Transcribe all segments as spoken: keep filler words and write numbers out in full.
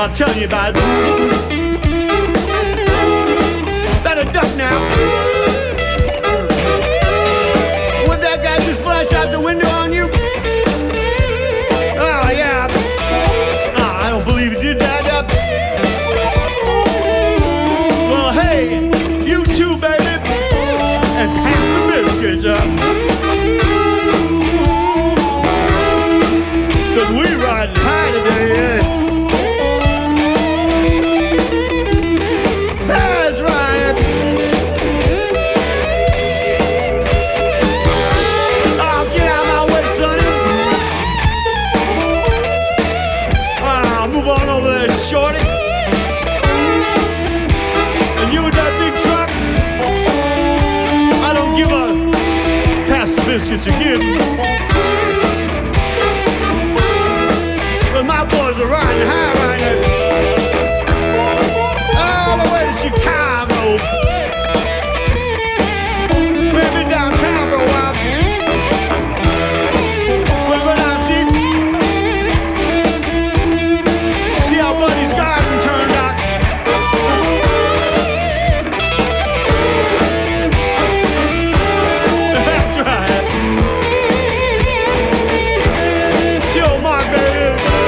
I'm telling you about it. Better duck now. Would that guy just flash out the window on you? Oh, yeah. Oh, I don't believe he did that. Uh, well, hey, you too, baby. And pass the biscuits up. Cause we riding high today, yeah. That's right. Oh, get out of my way, sonny. Oh, move on over there, shorty. And you with that big truck, I don't give a pass the biscuits again. But my boys are riding high right now. All the way to Chicago. We've been downtown for a while. We're going down see, see how Buddy's garden turned out. That's right. See old Mark, baby.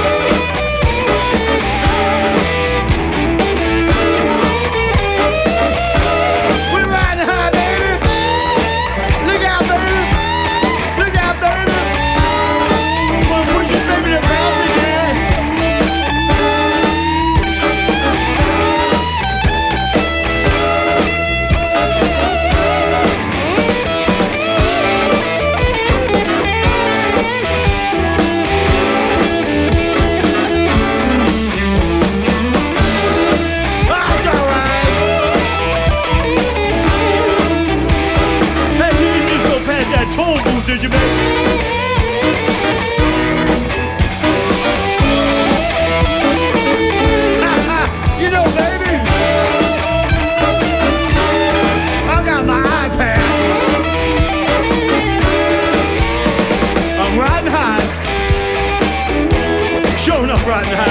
We're riding high, baby. Look out, baby. Look out, baby. Gonna push this baby to bounce again. That's all right. Hey, you didn't just go past that toll booth, did you, baby? You know, baby, I got my iPads. I'm riding high. Showing up riding high.